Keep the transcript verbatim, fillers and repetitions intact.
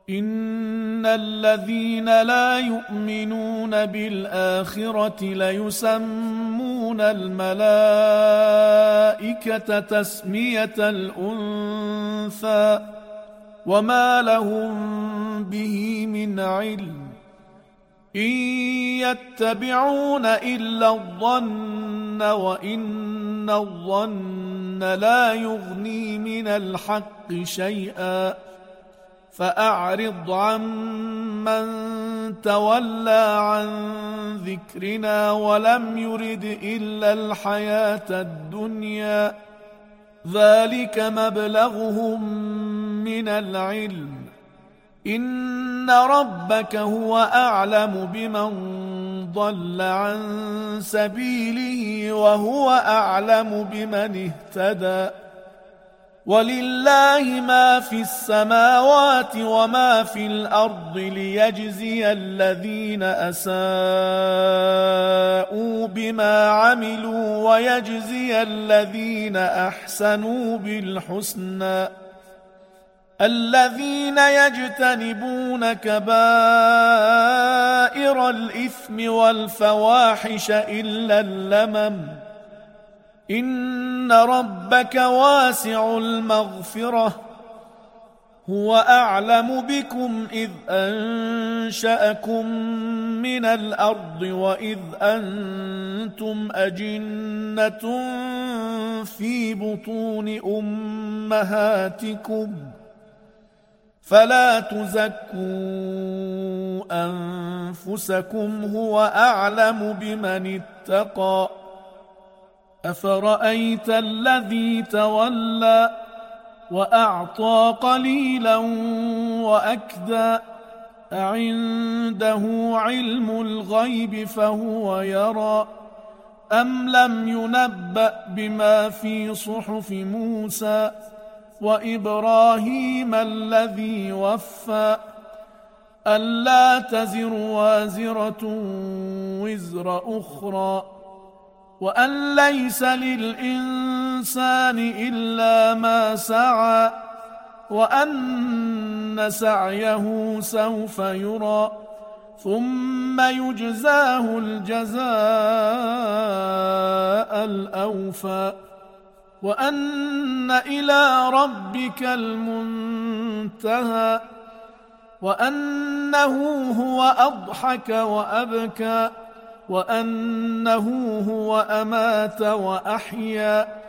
إن الذين لا يؤمنون بالآخرة ليسمون الملائكة تسمية الأنثى وما لهم به من علم إن يتبعون إلا الظن وإن الظن لا يغني من الحق شيئا فأعرض عمن تولى عن ذكرنا ولم يرد إلا الحياة الدنيا ذلك مبلغهم من العلم إن ربك هو أعلم بمن ضل عن سبيله وهو أعلم بمن اهتدى ولله ما في السماوات وما في الأرض ليجزي الذين أساءوا بما عملوا ويجزي الذين أحسنوا بالحسنى الذين يجتنبون كبائر الإثم والفواحش إلا اللمم إن ربك واسع المغفرة هو أعلم بكم إذ أنشأكم من الأرض وإذ أنتم أجنة في بطون أمهاتكم فلا تزكوا أنفسكم هو أعلم بمن اتقى أفرأيت الذي تولى وأعطى قليلا وأكدى أعنده علم الغيب فهو يرى أم لم ينبأ بما في صحف موسى وإبراهيم الذي وفى ألا تزر وازرة وزر أخرى وأن ليس للإنسان إلا ما سعى وأن سعيه سوف يرى ثم يجزاه الجزاء الأوفى وأن إلى ربك المنتهى وأنه هو أضحك وأبكى وأنه هو أمات وأحيا